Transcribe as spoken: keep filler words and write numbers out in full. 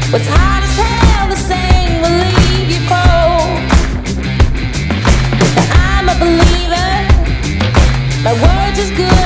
What's hard as hell, the same will leave you cold. I'm a believer, my word is good.